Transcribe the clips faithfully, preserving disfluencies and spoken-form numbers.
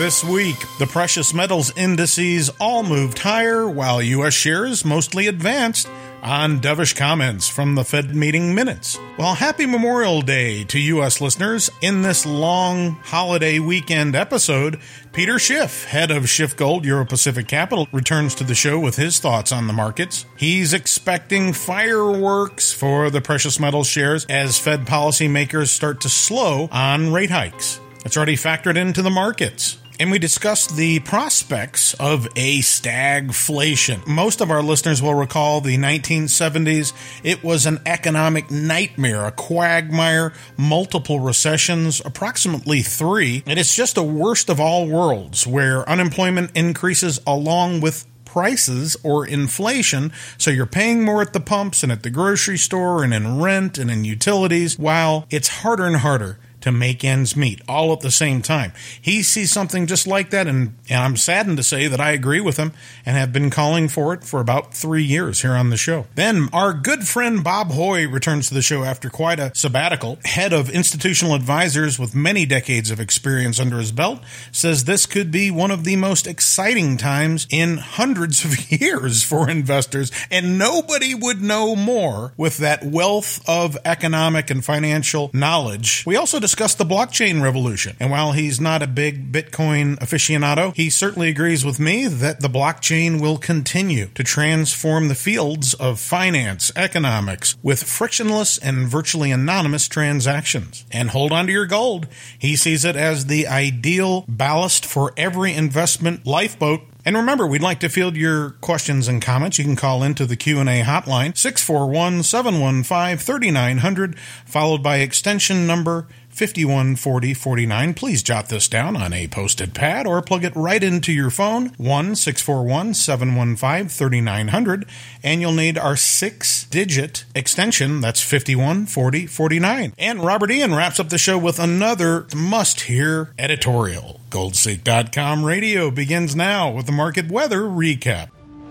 This week, the precious metals indices all moved higher while U S shares mostly advanced on dovish comments from the Fed meeting minutes. Well, happy Memorial Day to U S listeners. In this long holiday weekend episode, Peter Schiff, head of Schiff Gold Euro Pacific Capital, returns to the show with his thoughts on the markets. He's expecting fireworks for the precious metals shares as Fed policymakers start to slow on rate hikes. It's already factored into the markets. And we discussed the prospects of a stagflation. Most of our listeners will recall the nineteen seventies. It was an economic nightmare, a quagmire, multiple recessions, approximately three. And it's just a worst of all worlds where unemployment increases along with prices or inflation, so you're paying more at the pumps and at the grocery store and in rent and in utilities, while it's harder and harder to make ends meet, all at the same time. He sees something just like that, and, and I'm saddened to say that I agree with him and have been calling for it for about three years here on the show. Then our good friend Bob Hoye returns to the show after quite a sabbatical. Head of institutional advisors with many decades of experience under his belt, says this could be one of the most exciting times in hundreds of years for investors, and nobody would know more with that wealth of economic and financial knowledge. We also discussed the blockchain revolution, and while he's not a big Bitcoin aficionado, he certainly agrees with me that the blockchain will continue to transform the fields of finance, economics, with frictionless and virtually anonymous transactions. And hold on to your gold. He sees it as the ideal ballast for every investment lifeboat. And remember, we'd like to field your questions and comments. You can call into the Q and A hotline, six four one, seven one five, three nine zero zero, followed by extension number fifty-one forty forty-nine. Please jot this down on a post-it pad or plug it right into your phone, one six four one, seven one five, three nine zero zero, and you'll need our six-digit extension. That's fifty-one forty forty-nine. And Robert Ian wraps up the show with another must-hear editorial. Gold Seek dot com radio begins now with the market weather recap.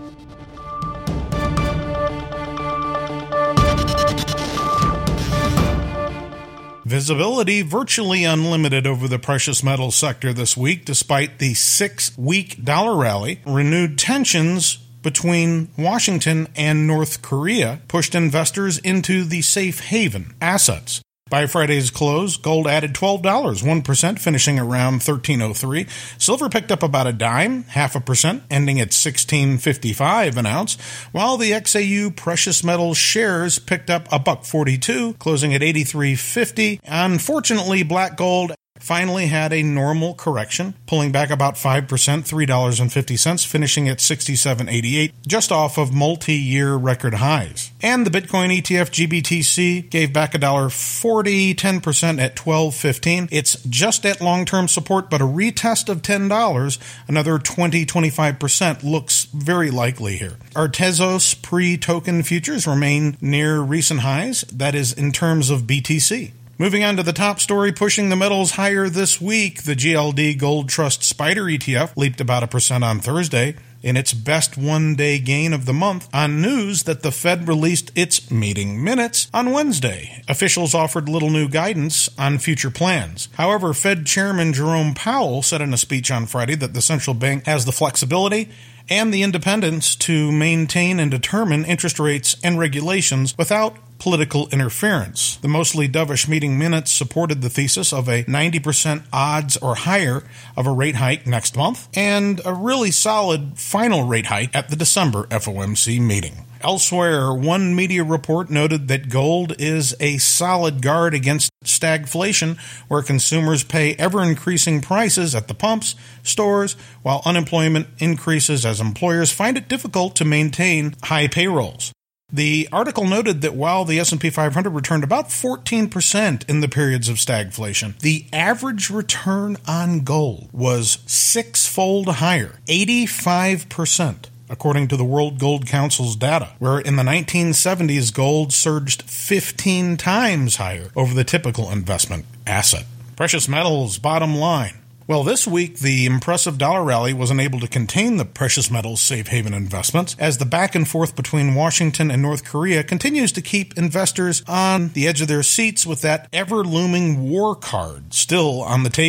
Visibility virtually unlimited over the precious metals sector this week, despite the six-week dollar rally. Renewed tensions between Washington and North Korea pushed investors into the safe haven assets. By Friday's close, gold added twelve dollars, one percent, finishing around thirteen oh three. Silver picked up about a dime, half a percent, ending at sixteen fifty-five an ounce, while the X A U precious metals shares picked up a buck forty-two, closing at eighty-three fifty. Unfortunately, black gold finally had a normal correction, pulling back about five percent, three dollars and fifty cents, finishing at sixty-seven eighty-eight, just off of multi-year record highs. And the Bitcoin E T F G B T C gave back one dollar forty, ten percent at twelve fifteen. It's just at long-term support, but a retest of ten dollars, another twenty to twenty-five percent, looks very likely here. Our Tezos pre-token futures remain near recent highs, that is in terms of B T C. Moving on to the top story pushing the metals higher this week, the G L D Gold Trust Spider E T F leaped about a percent on Thursday in its best one-day gain of the month on news that the Fed released its meeting minutes on Wednesday. Officials offered little new guidance on future plans. However, Fed Chairman Jerome Powell said in a speech on Friday that the central bank has the flexibility and the independence to maintain and determine interest rates and regulations without political interference. The mostly dovish meeting minutes supported the thesis of a ninety percent odds or higher of a rate hike next month and a really solid final rate hike at the December F O M C meeting. Elsewhere, one media report noted that gold is a solid guard against stagflation, where consumers pay ever-increasing prices at the pumps, stores, while unemployment increases as employers find it difficult to maintain high payrolls. The article noted that while the S and P five hundred returned about fourteen percent in the periods of stagflation, the average return on gold was six-fold higher, eighty-five percent, according to the World Gold Council's data, where in the nineteen seventies, gold surged fifteen times higher over the typical investment asset. Precious metals bottom line. Well, this week, the impressive dollar rally was unable to contain the precious metals safe haven investments, as the back and forth between Washington and North Korea continues to keep investors on the edge of their seats with that ever-looming war card still on the table.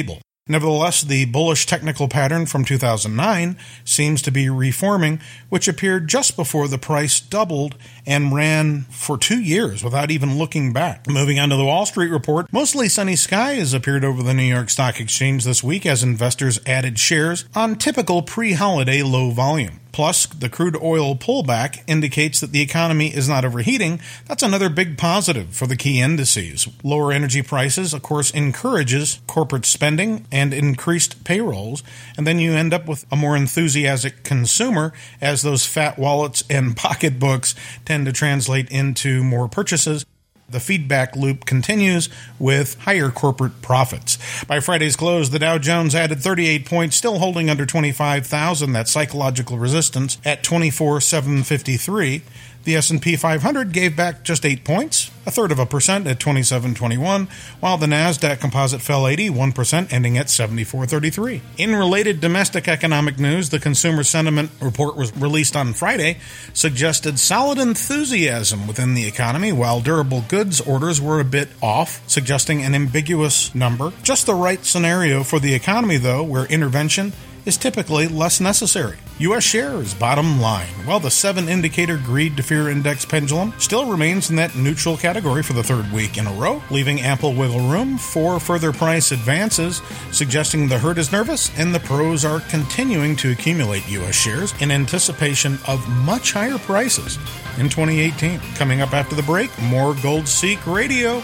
Nevertheless, the bullish technical pattern from two thousand nine seems to be reforming, which appeared just before the price doubled and ran for two years without even looking back. Moving on to the Wall Street report, mostly sunny skies appeared over the New York Stock Exchange this week as investors added shares on typical pre-holiday low volume. Plus, the crude oil pullback indicates that the economy is not overheating. That's another big positive for the key indices. Lower energy prices, of course, encourages corporate spending and increased payrolls, and then you end up with a more enthusiastic consumer as those fat wallets and pocketbooks tend to translate into more purchases. The feedback loop continues with higher corporate profits. By Friday's close, the Dow Jones added thirty-eight points, still holding under twenty-five thousand, that psychological resistance at twenty-four thousand seven hundred fifty-three. The S and P five hundred gave back just eight points, a third of a percent at twenty-seven twenty-one, while the NASDAQ composite fell eighty-one percent, ending at seventy-four thirty-three. In related domestic economic news, the Consumer Sentiment Report was released on Friday, suggested solid enthusiasm within the economy, while durable goods orders were a bit off, suggesting an ambiguous number. Just the right scenario for the economy, though, where intervention is typically less necessary. U S shares bottom line. While the seven-indicator greed to fear index pendulum still remains in that neutral category for the third week in a row, leaving ample wiggle room for further price advances, suggesting the herd is nervous and the pros are continuing to accumulate U S shares in anticipation of much higher prices in twenty eighteen. Coming up after the break, more Gold Seek Radio.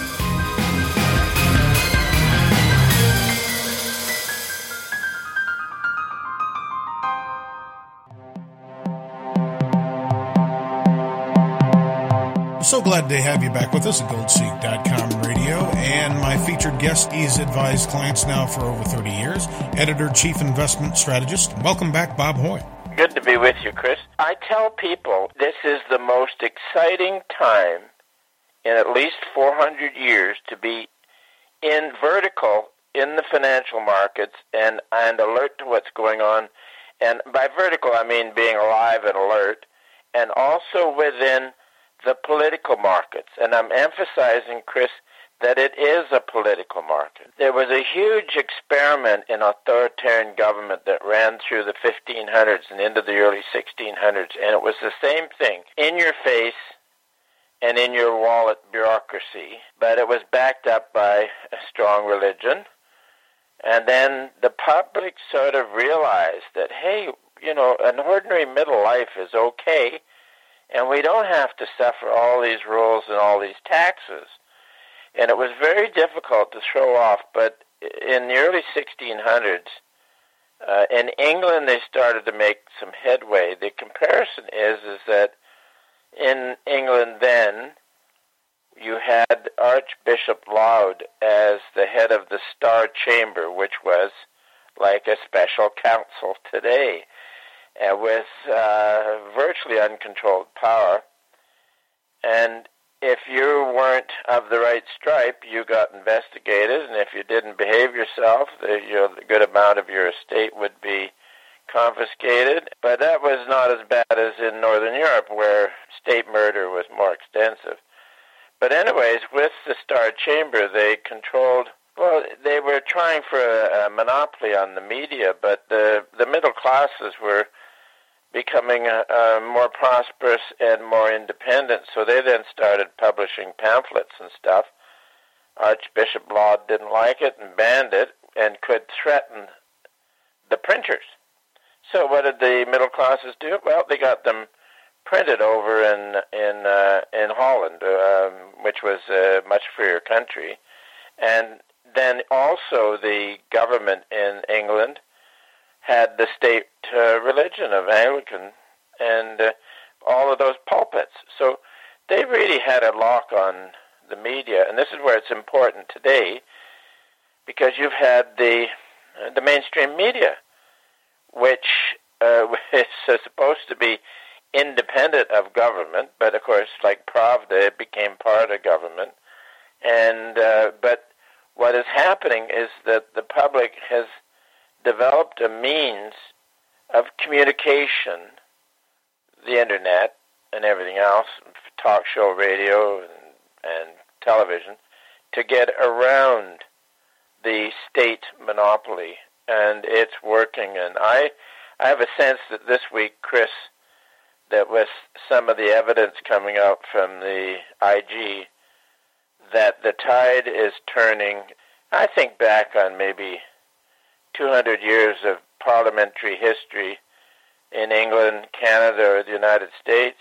So glad to have you back with us at gold seek dot com radio, and my featured guest, he's advised clients now for over thirty years, Editor-Chief Investment Strategist. Welcome back, Bob Hoye. Good to be with you, Chris. I tell people this is the most exciting time in at least four hundred years to be in vertical in the financial markets and, and alert to what's going on. And by vertical, I mean being alive and alert, and also within the political markets. And I'm emphasizing, Chris, that it is a political market. There was a huge experiment in authoritarian government that ran through the fifteen hundreds and into the early sixteen hundreds, and it was the same thing, in your face and in your wallet bureaucracy, but it was backed up by a strong religion. And then the public sort of realized that, hey, you know, an ordinary middle life is okay, and we don't have to suffer all these rules and all these taxes. And it was very difficult to throw off, but in the early sixteen hundreds, uh, in England they started to make some headway. The comparison is, is that in England then, you had Archbishop Laud as the head of the Star Chamber, which was like a special council today, uh, with uh, virtually uncontrolled power. And if you weren't of the right stripe, you got investigated, and if you didn't behave yourself, the, you know, the good amount of your estate would be confiscated. But that was not as bad as in Northern Europe, where state murder was more extensive. But anyways, with the Star Chamber, they controlled, well, they were trying for a, a monopoly on the media, but the, the middle classes were becoming uh, uh, more prosperous and more independent, so they then started publishing pamphlets and stuff. Archbishop Laud didn't like it and banned it and could threaten the printers. So what did the middle classes do? Well, they got them printed over in in uh, in Holland, um, which was a much freer country. And then also the government in England had the state uh, religion of Anglican and uh, all of those pulpits. So they really had a lock on the media, and this is where it's important today, because you've had the uh, the mainstream media, which uh, is supposed to be independent of government, but of course, like Pravda, it became part of government. And uh, but what is happening is that the public has developed a means of communication, the internet and everything else, talk show radio and, and television, to get around the state monopoly, and it's working. And I, I have a sense that this week, Chris, that with some of the evidence coming out from the I G, that the tide is turning. I think back on maybe two hundred years of parliamentary history in England, Canada, or the United States,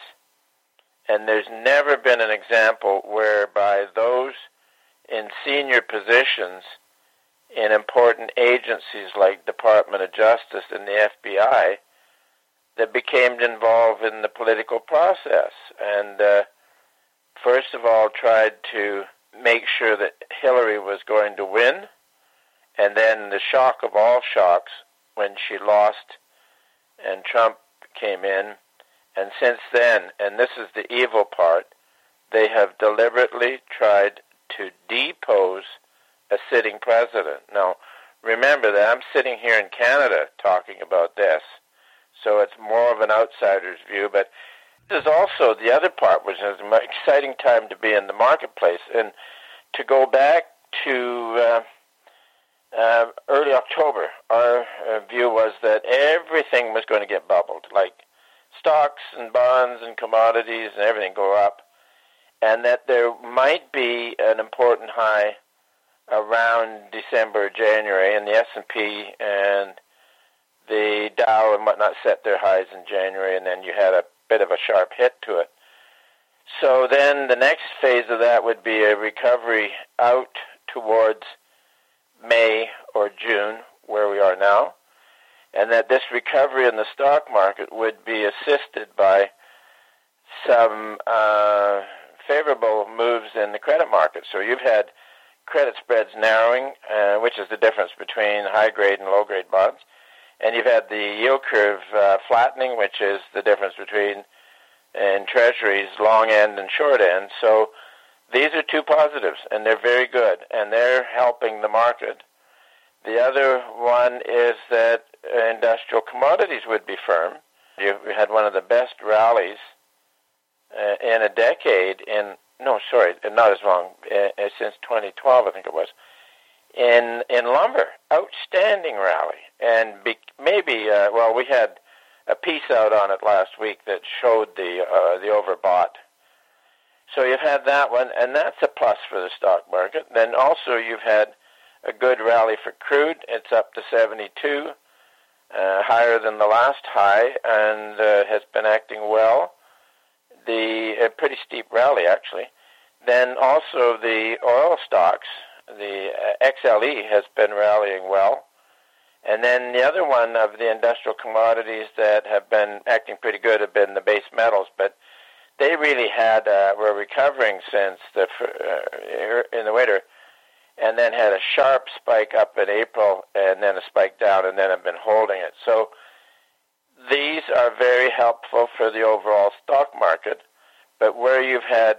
and there's never been an example whereby those in senior positions in important agencies like Department of Justice and the F B I that became involved in the political process and uh, first of all tried to make sure that Hillary was going to win, and then the shock of all shocks when she lost and Trump came in. And since then, and this is the evil part, they have deliberately tried to depose a sitting president. Now, remember that I'm sitting here in Canada talking about this, so it's more of an outsider's view, but this is also the other part, which is an exciting time to be in the marketplace. And to go back to uh, uh, early October, our uh, view was that everything was going to get bubbled, like stocks and bonds and commodities and everything go up, and that there might be an important high around December, January, and the S and P and the Dow and whatnot set their highs in January, and then you had a bit of a sharp hit to it. So then the next phase of that would be a recovery out towards May or June, where we are now, and that this recovery in the stock market would be assisted by some uh, favorable moves in the credit market. So you've had credit spreads narrowing, uh, which is the difference between high-grade and low-grade bonds, and you've had the yield curve uh, flattening, which is the difference between in treasuries, long end and short end. So these are two positives, and they're very good, and they're helping the market. The other one is that industrial commodities would be firm. You had one of the best rallies uh, in a decade in, no, sorry, not as long, uh, since twenty twelve, I think it was, in in lumber. Outstanding rally. And be, maybe, uh, well, we had a piece out on it last week that showed the uh, the overbought. So you've had that one, and that's a plus for the stock market. Then also you've had a good rally for crude. It's up to seventy-two, uh, higher than the last high, and uh, has been acting well. The a pretty steep rally, actually. Then also the oil stocks, the uh, X L E has been rallying well. And then the other one of the industrial commodities that have been acting pretty good have been the base metals, but they really had uh, were recovering since the uh, in the winter, and then had a sharp spike up in April, and then a spike down, and then have been holding it. So these are very helpful for the overall stock market. But where you've had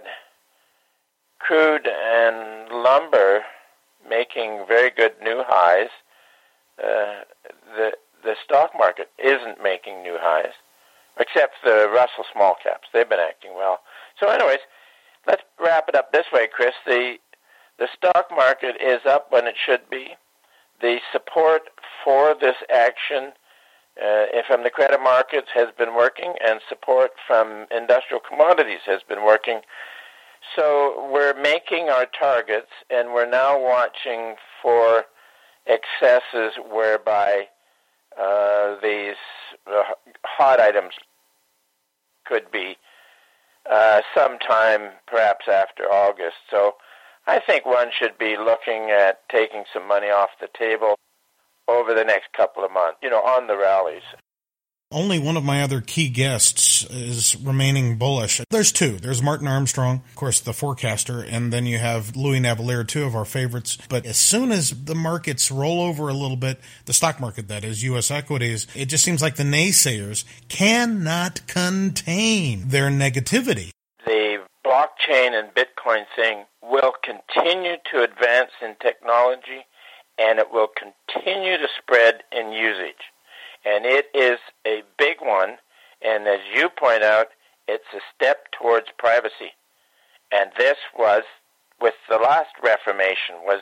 crude and lumber making very good new highs, Uh, the the stock market isn't making new highs, except the Russell small caps. They've been acting well. So anyways, let's wrap it up this way, Chris. The the stock market is up when it should be. The support for this action uh, from the credit markets has been working, and support from industrial commodities has been working. So we're making our targets, and we're now watching for excesses whereby uh, these uh, hot items could be uh, sometime perhaps after August. So I think one should be looking at taking some money off the table over the next couple of months, you know, on the rallies. Only one of my other key guests is remaining bullish. There's two. There's Martin Armstrong, of course, the forecaster, and then you have Louis Navellier, two of our favorites. But as soon as the markets roll over a little bit, the stock market, that is, U S equities, it just seems like the naysayers cannot contain their negativity. The blockchain and Bitcoin thing will continue to advance in technology, and it will continue to spread in usage. And it is a big one, and as you point out, it's a step towards privacy. And this was, with the last Reformation, was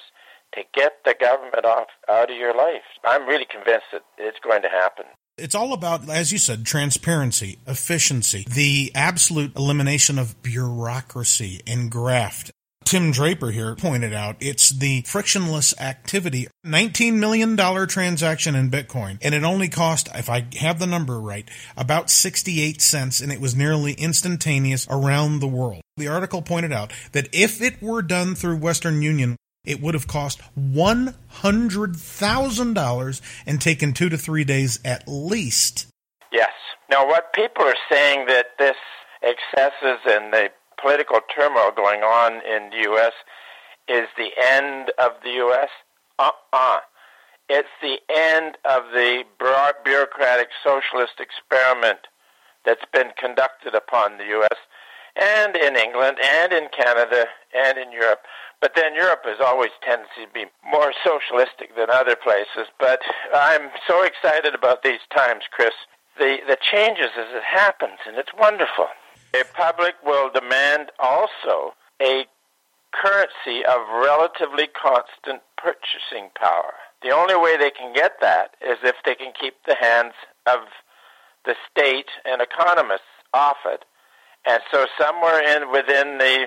to get the government off out of your life. I'm really convinced that it's going to happen. It's all about, as you said, transparency, efficiency, the absolute elimination of bureaucracy and graft. Tim Draper here pointed out it's the frictionless activity. nineteen million dollars transaction in Bitcoin, and it only cost, if I have the number right, about sixty-eight cents, and it was nearly instantaneous around the world. The article pointed out that if it were done through Western Union, it would have cost one hundred thousand dollars and taken two to three days at least. Yes. Now, what people are saying that this excesses and the political turmoil going on in the U S is the end of the U S? Uh-uh. It's the end of the bureaucratic socialist experiment that's been conducted upon the U S and in England and in Canada and in Europe. But then Europe has always tendency to be more socialistic than other places. But I'm so excited about these times, Chris. The, the changes as it happens, and it's wonderful. The public will demand also a currency of relatively constant purchasing power. The only way they can get that is if they can keep the hands of the state and economists off it. And so somewhere in within the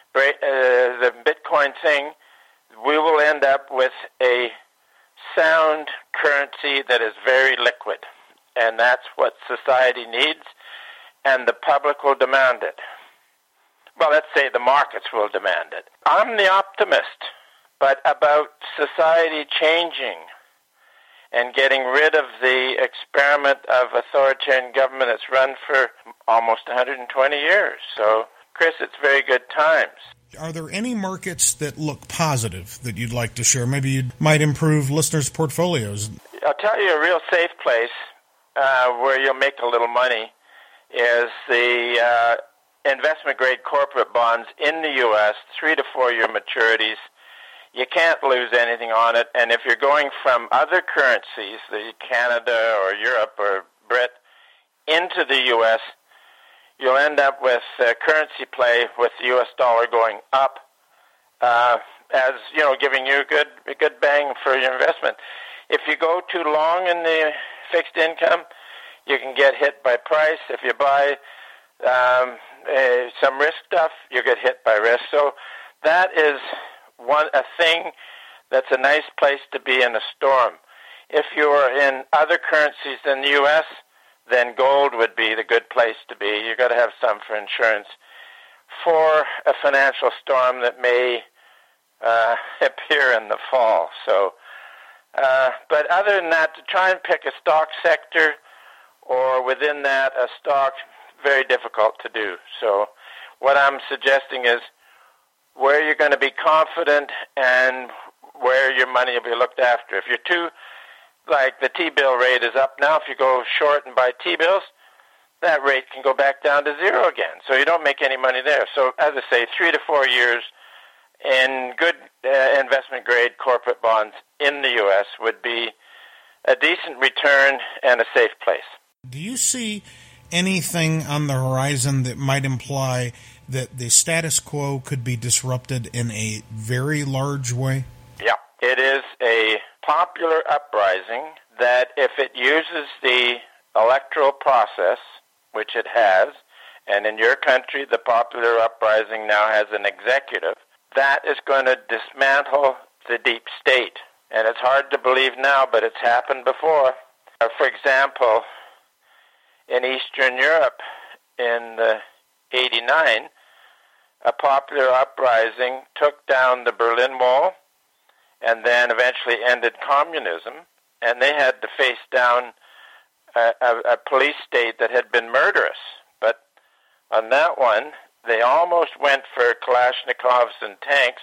uh, the Bitcoin thing, we will end up with a sound currency that is very liquid. And that's what society needs, and the public will demand it. Well, let's say the markets will demand it. I'm the optimist, but about society changing and getting rid of the experiment of authoritarian government that's run for almost one hundred twenty years. So, Chris, it's very good times. Are there any markets that look positive that you'd like to share? Maybe you might improve listeners' portfolios. I'll tell you a real safe place uh, where you'll make a little money is the uh, investment-grade corporate bonds in the U S, three to four-year maturities. You can't lose anything on it, and if you're going from other currencies, the Canada or Europe or Brit, into the U S, you'll end up with uh, currency play with the U S dollar going up, uh, as you know, giving you a good a good bang for your investment. If you go too long in the fixed income, you can get hit by price. If you buy um, uh, some risk stuff, you get hit by risk. So that is one a thing that's a nice place to be in a storm. If you are in other currencies than the U S, then gold would be the good place to be. You've got to have some for insurance for a financial storm that may uh, appear in the fall. So, uh, but other than that, to try and pick a stock sector or within that a stock, very difficult to do. So what I'm suggesting is where you're going to be confident and where your money will be looked after. If you're too, like the T-bill rate is up now, if you go short and buy T-bills, that rate can go back down to zero again. So you don't make any money there. So as I say, three to four years in good uh, investment-grade corporate bonds in the U S would be a decent return and a safe place. Do you see anything on the horizon that might imply that the status quo could be disrupted in a very large way? Yeah, it is a popular uprising that if it uses the electoral process, which it has, and in your country the popular uprising now has an executive, that is going to dismantle the deep state. And it's hard to believe now, but it's happened before. Uh, for example, in Eastern Europe in the eighty-nine, a popular uprising took down the Berlin Wall and then eventually ended communism, and they had to face down a, a, a police state that had been murderous. But on that one, they almost went for Kalashnikovs and tanks,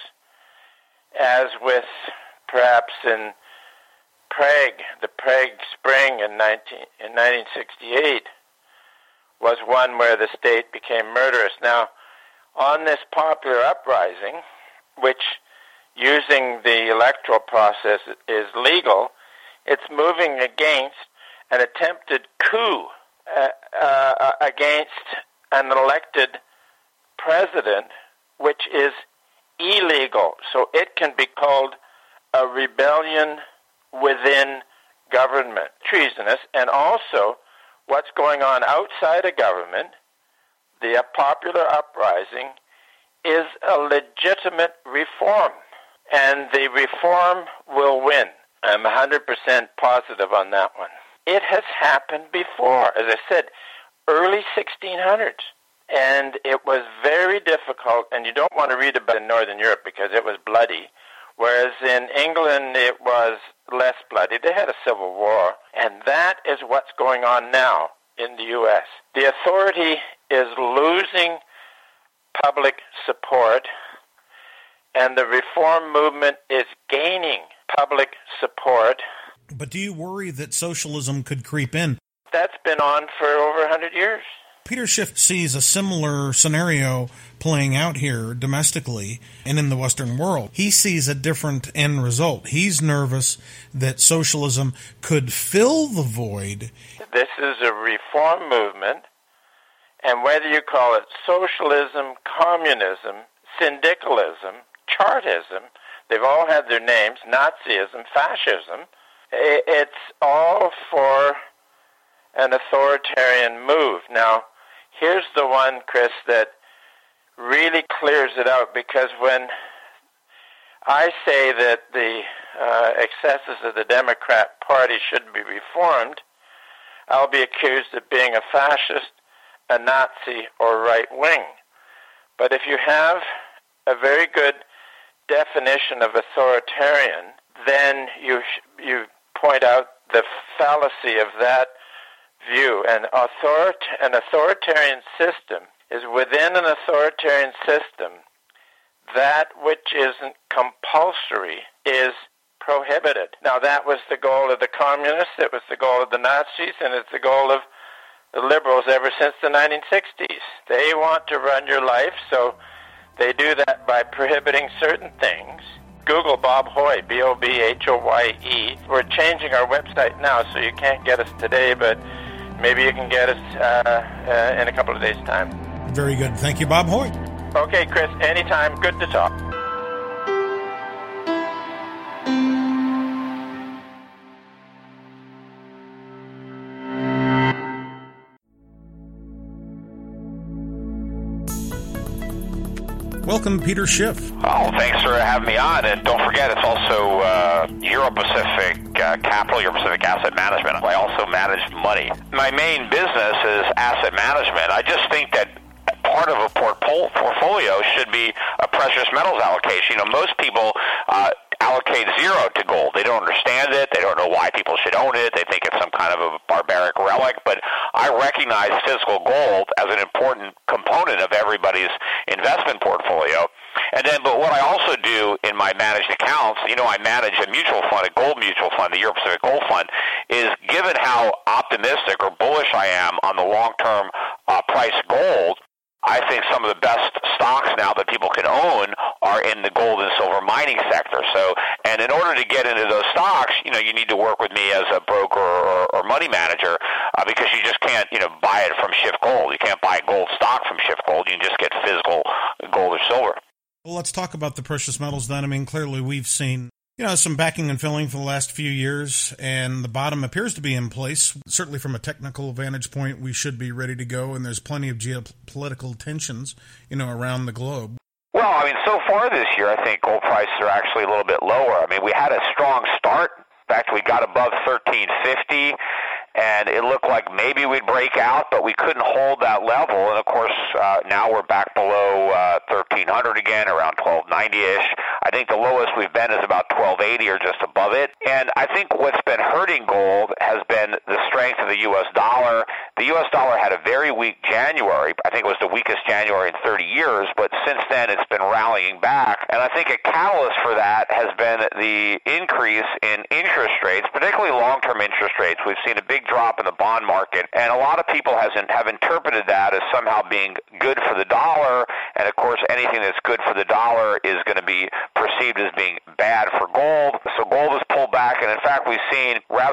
as with perhaps in Prague, the Prague Spring in, nineteen, in nineteen sixty-eight was one where the state became murderous. Now, on this popular uprising, which using the electoral process is legal, it's moving against an attempted coup uh, uh, against an elected president, which is illegal. So it can be called a rebellion within government, treasonous, and also what's going on outside of government, the popular uprising, is a legitimate reform, and the reform will win. I'm one hundred percent positive on that one. It has happened before, as I said, early sixteen hundreds, and it was very difficult, and you don't want to read about it in Northern Europe because it was bloody, whereas in England it was less bloody. They had a civil war, and that is what's going on now in the U S. The authority is losing public support, and the reform movement is gaining public support. But do you worry that socialism could creep in? That's been on for over one hundred years. Peter Schiff sees a similar scenario playing out here domestically and in the Western world. He sees a different end result. He's nervous that socialism could fill the void. This is a reform movement, and whether you call it socialism, communism, syndicalism, Chartism, they've all had their names, Nazism, fascism, it's all for an authoritarian move. Now, here's the one, Chris, that really clears it out, because when I say that the uh, excesses of the Democrat Party should be reformed, I'll be accused of being a fascist, a Nazi, or right-wing. But if you have a very good definition of authoritarian, then you you point out the fallacy of that view. An, author- an authoritarian system is within an authoritarian system. That which isn't compulsory is prohibited. Now, that was the goal of the communists, it was the goal of the Nazis, and it's the goal of the liberals ever since the nineteen sixties. They want to run your life, so they do that by prohibiting certain things. Google Bob Hoye, B O B H O Y E. We're changing our website now, so you can't get us today, but maybe you can get us uh, uh, in a couple of days' time. Very good. Thank you, Bob Hoye. Okay, Chris, anytime. Good to talk. Welcome, Peter Schiff. Oh, thanks for having me on. And don't forget, it's also uh, Euro-Pacific uh, Capital, Euro-Pacific Asset Management. I also manage money. My main business is asset management. I just think that part of a portfolio should be a precious metals allocation. You know, most people uh, allocate zero to gold. They don't understand it. They don't know why people should own it. They think it's some kind of a barbaric relic. But I recognize physical gold as an important component of everybody's investment portfolio. And then, but what I also do in my managed accounts, you know, I manage a mutual fund, a gold mutual fund, the Euro Pacific Gold Fund, is given how optimistic or bullish I am on the long-term uh, price gold, I think some of the best stocks now that people can own are in the gold and silver mining sector. So, and in order to get into those stocks, you know, you need to work with me as a broker or, or money manager uh, because you just can't, you know, buy it from Schiff Gold. You can't buy gold stock from Schiff Gold. You can just get physical gold or silver. Well, let's talk about the precious metals then. I mean, clearly we've seen, you know, some backing and filling for the last few years, and the bottom appears to be in place. Certainly from a technical vantage point, we should be ready to go, and there's plenty of geopolitical tensions, you know, around the globe. Well, I mean, so far this year, I think gold prices are actually a little bit lower. I mean, we had a strong start. In fact, we got above thirteen fifty, and it looked like maybe we'd break out, but we couldn't hold that level. And, of course, uh, now we're back below uh, thirteen hundred again, around twelve ninety-ish. I think the lowest we've been is about twelve eighty or just above it. And I think what's been hurting gold has been the strength of the U S dollar. The U S dollar had a very weak January. I think it was the weakest January in thirty years, but since then it's been rallying back. And I think a catalyst for that has been the increase in interest rates, particularly long-term interest rates. We've seen a big drop in the bond market, and a lot of people hasn't, have interpreted that as somehow being good for the dollar. And, of course, anything that's good for the dollar is going to be perceived as being bad for gold. So gold has pulled back, and in fact we've seen rather uh,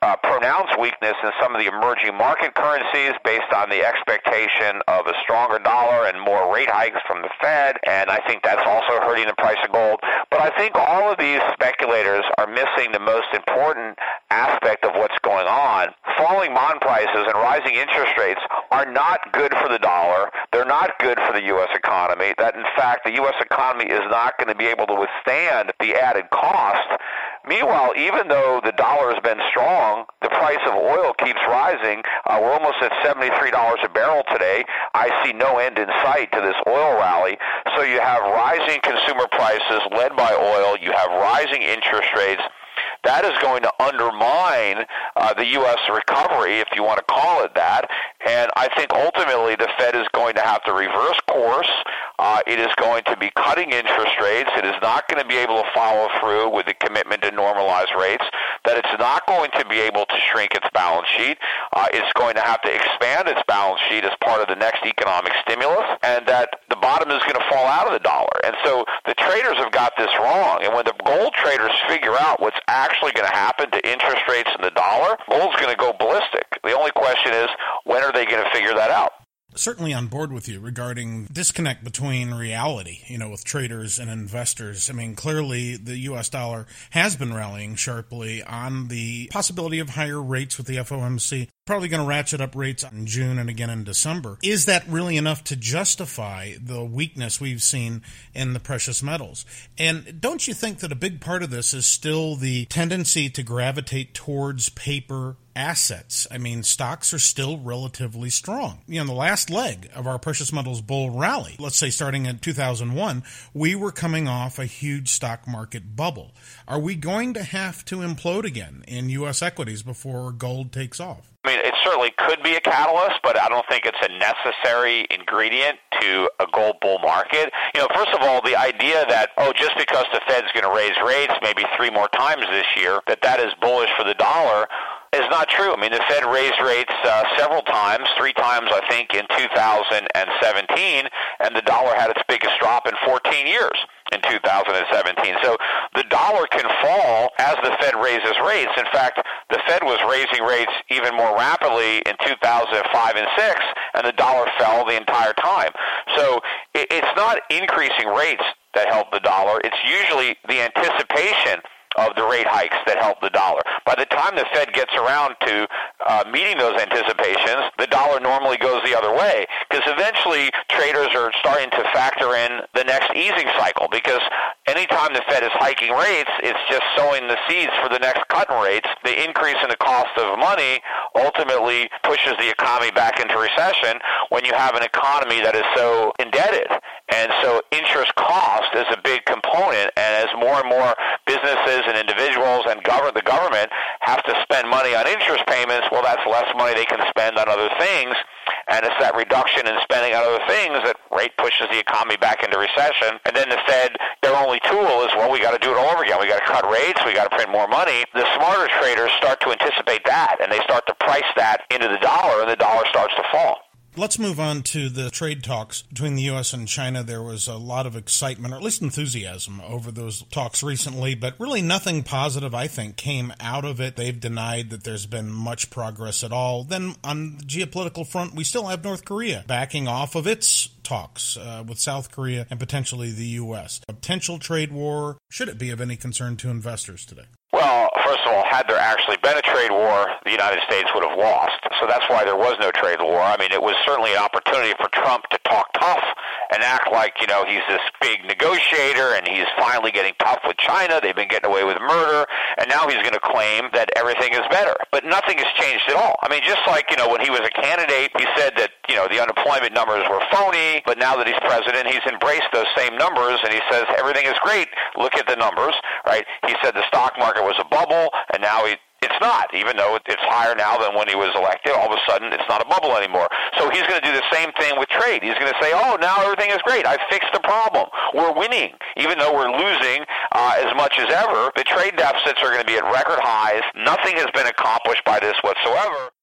uh, pronounced weakness in some of the emerging market currencies based on the expectation of a stronger dollar and more rate hikes from the Fed, and I think that's also hurting the price of gold. But I think all of these speculators are missing the most important aspect of what's going on. Falling bond prices and rising interest rates are not good for the dollar. They're not good for the U S economy. That, in fact, the U S economy is not going to be able to withstand the added cost. Meanwhile, even though the dollar has been strong, the price of oil keeps rising. Uh, we're almost at seventy-three dollars a barrel today. I see no end in sight to this oil rally. So you have rising consumer prices led by oil. You have rising interest rates. That is going to undermine uh, the U S recovery, if you want to call it that. And I think ultimately the Fed is going to have to reverse course. Uh, it is going to be cutting interest rates. It is not going to be able to follow through with the commitment to normalize rates. That it's not going to be able to shrink its balance sheet. Uh, it's going to have to expand its balance sheet as part of the next economic stimulus. And that the bottom is going to fall out of the dollar. And so the traders have got this wrong. And when the gold traders figure out what's actually going to happen to interest rates and the dollar, gold's going to go ballistic. The only question is, when are they going to figure that out? Certainly on board with you regarding disconnect between reality, you know, with traders and investors. I mean, clearly the U S dollar has been rallying sharply on the possibility of higher rates with the F O M C. Probably going to ratchet up rates in June and again in December. Is that really enough to justify the weakness we've seen in the precious metals? And don't you think that a big part of this is still the tendency to gravitate towards paper assets? I mean, stocks are still relatively strong. You know, the last leg of our precious metals bull rally, let's say starting in two thousand one, we were coming off a huge stock market bubble. Are we going to have to implode again in U S equities before gold takes off? I mean, it certainly could be a catalyst, but I don't think it's a necessary ingredient to a gold bull market. You know, first of all, the idea that, oh, just because the Fed's going to raise rates maybe three more times this year, that that is bullish for the dollar, is not true. I mean, the Fed raised rates uh, several times, three times, I think, in two thousand seventeen, and the dollar had its biggest drop in fourteen years in two thousand seventeen. So the dollar can fall as the Fed raises rates. In fact, the Fed was raising rates even more rapidly in two thousand five and six, and the dollar fell the entire time. So it, it's not increasing rates that help the dollar. It's usually the anticipation of the rate hikes that help the dollar. By the time the Fed gets around to uh, meeting those anticipations, the dollar normally goes the other way, because eventually traders are starting to factor in the next easing cycle, because anytime the Fed is hiking rates, it's just sowing the seeds for the next cut in rates. The increase in the cost of money ultimately pushes the economy back into recession when you have an economy that is so indebted. And so interest cost is a big component, and as more and more businesses and individuals and govern the government have to spend money on interest payments, well, that's less money they can spend on other things, and it's that reduction in spending on other things that rate pushes the economy back into recession. And then the Fed, their only tool is, well, we got to do it all over again. We got to cut rates. We got to print more money. The smarter traders start to anticipate that, and they start to price that into the dollar, and the dollar starts to fall. Let's move on to the trade talks between the U S and China. There was a lot of excitement, or at least enthusiasm, over those talks recently, but really nothing positive, I think, came out of it. They've denied that there's been much progress at all. Then on the geopolitical front, we still have North Korea backing off of its talks uh, with South Korea and potentially the U S. A potential trade war, should it be of any concern to investors today? Well, first of all, had there actually been a trade war, the United States would have lost. So that's why there was no trade war. I mean, it was certainly an opportunity for Trump to talk tough and act like, you know, he's this big negotiator and he's finally getting tough with China. They've been getting away with murder, and now he's going to claim that everything is better. But nothing has changed at all. I mean, just like, you know, when he was a candidate, he said that, you know, the unemployment numbers were phony, but now that he's president, he's embraced those same numbers, and he says everything is great. Look at the numbers, right? He said the stock market was a bubble, and now he it's not, even though it's higher now than when he was elected. All of a sudden, it's not a bubble anymore. So he's going to do the same thing with trade. He's going to say, oh, now everything is great. I fixed the problem. We're winning. Even though we're losing uh, as much as ever, the trade deficits are going to be at record highs. Nothing has been accomplished by this whatsoever.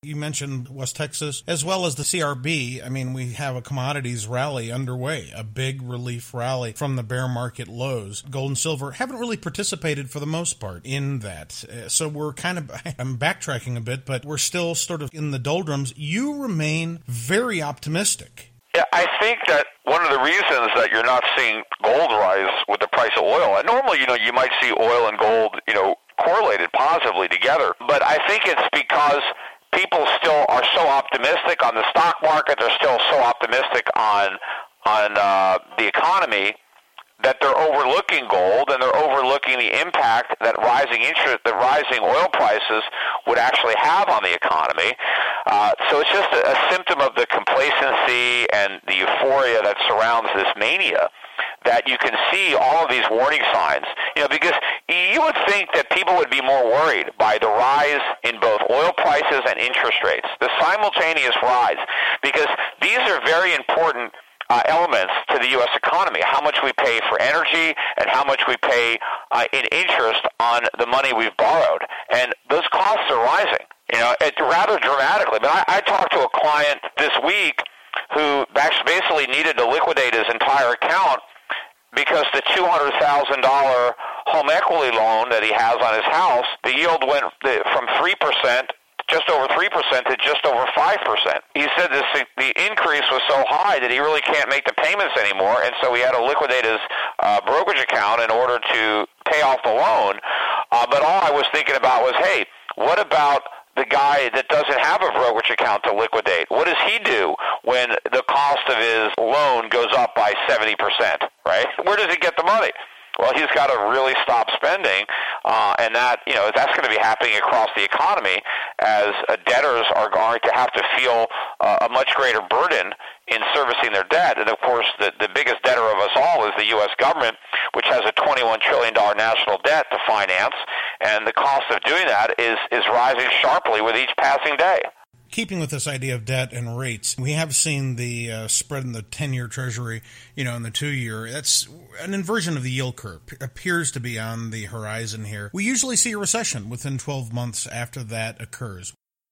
You mentioned West Texas, as well as the C R B. I mean, we have a commodities rally underway, a big relief rally from the bear market lows. Gold and silver haven't really participated for the most part in that. Uh, so we're kind of, I'm backtracking a bit, but we're still sort of in the doldrums. You remain very optimistic. Yeah, I think that one of the reasons that you're not seeing gold rise with the price of oil, and normally, you know, you might see oil and gold, you know, correlated positively together, but I think it's because people still are so optimistic on the stock market. They're still so optimistic on on uh, the economy that they're overlooking gold and they're overlooking the impact that rising interest, that rising oil prices would actually have on the economy. Uh, so it's just a, a symptom of the complacency and the euphoria that surrounds this mania, that you can see all of these warning signs. You know, because you would think that people would be more worried by the rise in both oil prices and interest rates, the simultaneous rise, because these are very important uh, elements to the U S economy, how much we pay for energy and how much we pay uh, in interest on the money we've borrowed. And those costs are rising, you know, it, rather dramatically. But I, I talked to a client this week who basically needed to liquidate his entire account because the two hundred thousand dollars home equity loan that he has on his house, the yield went from three percent, just over three percent, to just over five percent. He said this, the increase was so high that he really can't make the payments anymore, and so he had to liquidate his uh, brokerage account in order to pay off the loan. Uh, but all I was thinking about was, hey, what about the guy that doesn't have a brokerage account to liquidate? What does he do when the cost of his loan goes up by seventy percent, right? Where does he get the money? Well, he's got to really stop spending, uh, and that, you know, that's going to be happening across the economy as uh, debtors are going to have to feel uh, a much greater burden in servicing their debt. And, of course, the, the biggest debtor of us all is the U S government, which has a twenty-one trillion dollars national debt to finance, and the cost of doing that is, is rising sharply with each passing day. Keeping with this idea of debt and rates, we have seen the uh, spread in the ten-year Treasury, you know, in the two-year. That's an inversion of the yield curve. P- appears to be on the horizon here. We usually see a recession within twelve months after that occurs.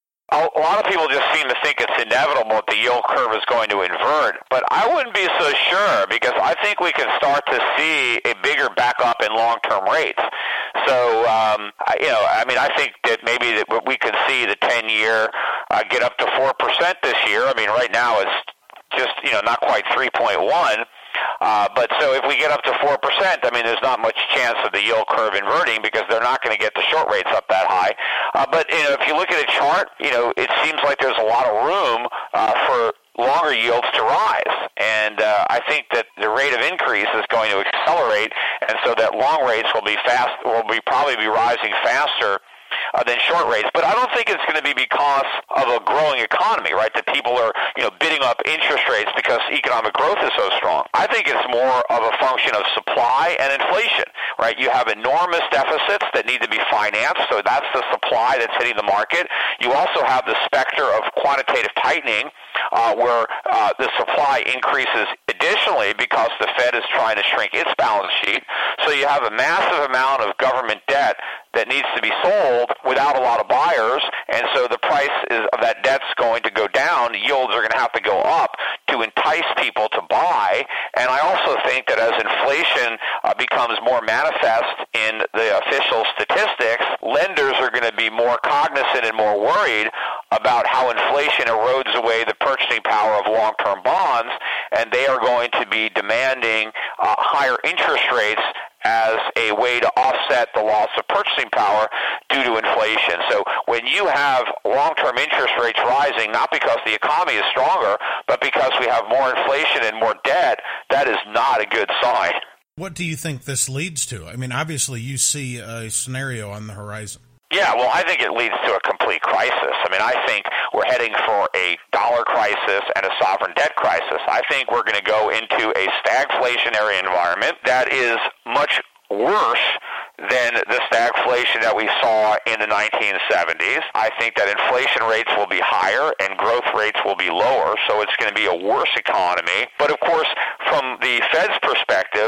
A lot of people just seem to think it's inevitable that the yield curve is going to invert, but I wouldn't be so sure, because I think we can start to see a bigger backup in long-term rates. So, um, you know, I mean, I think that maybe that we could see the ten-year uh, get up to four percent this year. I mean, right now it's just, you know, not quite three point one. Uh, but so if we get up to four percent, I mean, there's not much chance of the yield curve inverting because they're not going to get the short rates up that high. Uh, but, you know, if you look at a chart, you know, it seems like there's a lot of room uh, for longer yields to rise. And uh, I think that the rate of increase is going to accelerate, and so that long rates will be fast, will be probably be rising faster Uh, than short rates. But I don't think it's going to be because of a growing economy, right, that people are, you know, bidding up interest rates because economic growth is so strong. I think it's more of a function of supply and inflation, right? You have enormous deficits that need to be financed, so that's the supply that's hitting the market. You also have the specter of quantitative tightening, uh, where uh, the supply increases additionally because the Fed is trying to shrink its balance sheet. So you have a massive amount of government debt that needs to be sold without a lot of buyers, and so the price is, of that debt's going to go down. Yields are going to have to go up to entice people to buy. And I also think that as inflation uh, becomes more manifest in the official statistics, lenders are going to be more cognizant and more worried about how inflation erodes away the purchasing power of long-term bonds, and they are going to be demanding uh, higher interest rates as a way to offset the loss of purchasing power due to inflation. So when you have long-term interest rates rising, not because the economy is stronger, but because we have more inflation and more debt, that is not a good sign. What do you think this leads to? I mean, obviously you see a scenario on the horizon. Yeah, well, I think it leads to a complete crisis. I mean, I think we're heading for a dollar crisis and a sovereign debt crisis. I think we're going to go into a stagflationary environment that is much worse than the stagflation that we saw in the nineteen seventies. I think that inflation rates will be higher and growth rates will be lower, so it's going to be a worse economy. But of course, from the Fed's perspective, that's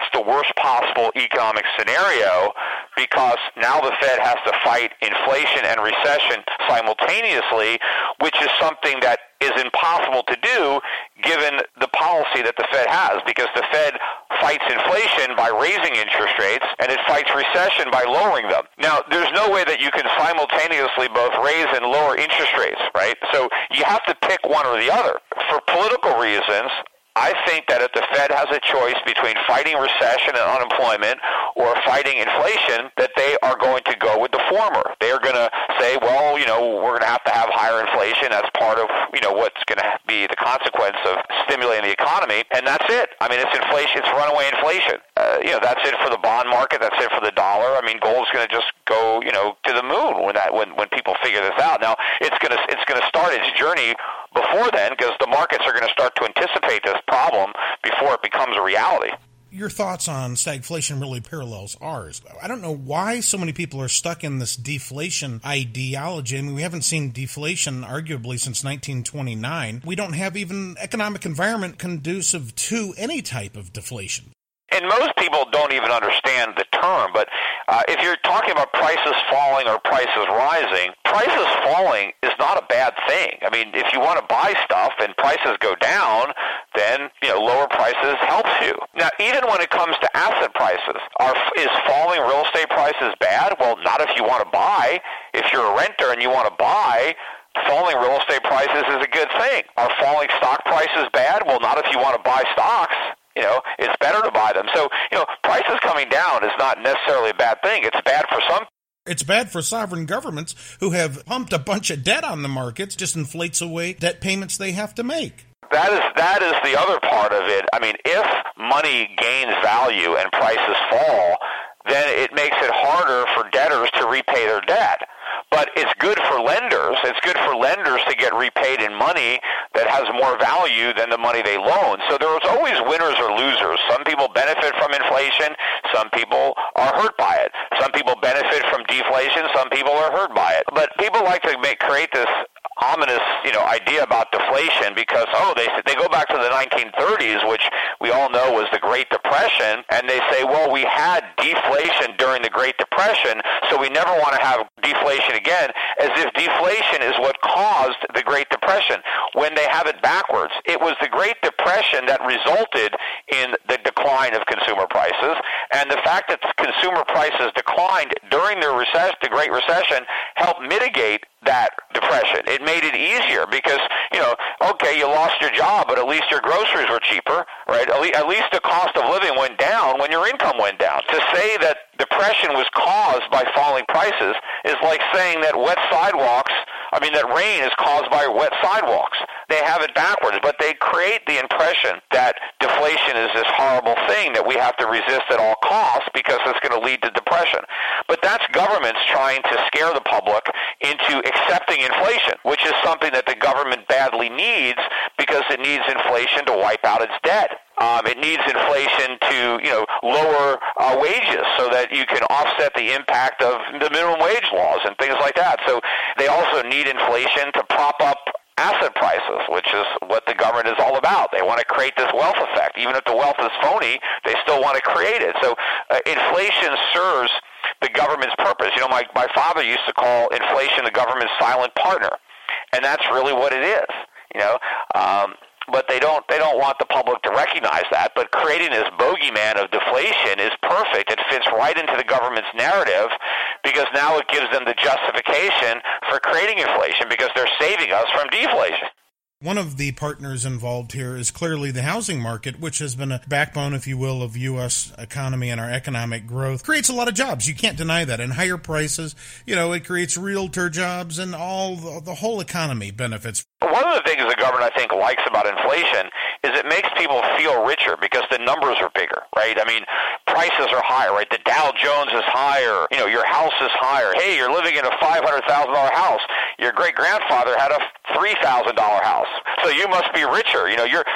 that's the worst possible economic scenario, because now the Fed has to fight inflation and recession simultaneously, which is something that is impossible to do given the policy that the Fed has, because the Fed fights inflation by raising interest rates and it fights recession by lowering them. Now, there's no way that you can simultaneously both raise and lower interest rates, right? So you have to pick one or the other. For political reasons, I think that if the Fed has a choice between fighting recession and unemployment or fighting inflation, that they are going to go with the former. They are going to say, well, you know, we're going to have to have higher inflation. That's part of, you know, what's going to be the consequence of stimulating the economy, and that's it. I mean, it's inflation. It's runaway inflation. Uh, you know, that's it for the bond market. That's it for the dollar. I mean, gold's going to just go, you know, to the moon when that when when people figure this out. Now, it's going to it's going to start its journey before then, because the markets are going to start to anticipate this problem before it becomes a reality. Your thoughts on stagflation really parallels ours. I don't know why so many people are stuck in this deflation ideology. I mean, we haven't seen deflation arguably since nineteen twenty-nine. We don't have even economic environment conducive to any type of deflation. And most people don't even understand the term, but uh, if you're talking about prices falling or prices rising, prices falling is not a bad thing. I mean, if you want to buy stuff and prices go down, then, you know, lower prices helps you. Now, even when it comes to asset prices, are, is falling real estate prices bad? Well, not if you want to buy. If you're a renter and you want to buy, falling real estate prices is a good thing. Are falling stock prices bad? Well, not if you want to buy stocks. You know, it's better to buy them. So, you know, prices coming down is not necessarily a bad thing. It's bad for some. It's bad for sovereign governments who have pumped a bunch of debt on the markets, just inflates away debt payments they have to make. That is that is the other part of it. I mean, if money gains value and prices fall, then it makes it harder for debtors to repay their debt. But it's good for lenders. It's good for lenders to get repaid in money that has more value than the money they loan. So there's always winners or losers. Some people benefit from inflation. Some people are hurt by it. Some people benefit from deflation. Some people are hurt by it. But people like to make create this ominous, you know, idea about deflation because, oh, they they go back to the nineteen thirties, which we all know was the Great Depression, and they say, well, we had deflation during the Great Depression, so we never want to have deflation again, as if deflation is what caused the Great Depression, when they have it backwards. It was the Great Depression that resulted in the decline of consumer prices, and the fact that consumer prices declined during the, recess- the Great Recession helped mitigate that depression. It made it easier because, you know, okay, you lost your job, but at least your groceries were cheaper, right? At, le- at least the cost of living went down when your income went down. To say that depression was caused by falling prices is like saying that wet sidewalks, I mean, that rain is caused by wet sidewalks. They have it backwards, but they create the impression that deflation is this horrible thing that we have to resist at all costs because it's going to lead to depression. But that's governments trying to scare the public into accepting inflation, which is something that the government badly needs because it needs inflation to wipe out its debt. Um, it needs inflation to, you know, lower uh, wages so that you can offset the impact of the minimum wage laws and things like that. So they also need inflation to prop up asset prices, which is what the government is all about. They want to create this wealth effect. Even if the wealth is phony, they still want to create it. So uh, inflation serves the government's purpose. You know, my, my father used to call inflation the government's silent partner, and that's really what it is, you know. Um, but they don't they don't want the public to recognize that. But creating this bogeyman of deflation is perfect. It fits right into the government's narrative because now it gives them the justification for creating inflation because they're saving us from deflation. One of the partners involved here is clearly the housing market, which has been a backbone, if you will, of U S economy and our economic growth. Creates a lot of jobs. You can't deny that. And higher prices, you know, it creates realtor jobs and all the, the whole economy benefits. One of the things the government, I think, likes about inflation is it makes people feel richer because the numbers are bigger, right? I mean, prices are higher, right? The Dow Jones is higher. You know, your house is higher. Hey, you're living in a five hundred thousand dollars house. Your great-grandfather had a three thousand dollars house. So you must be richer. You know, your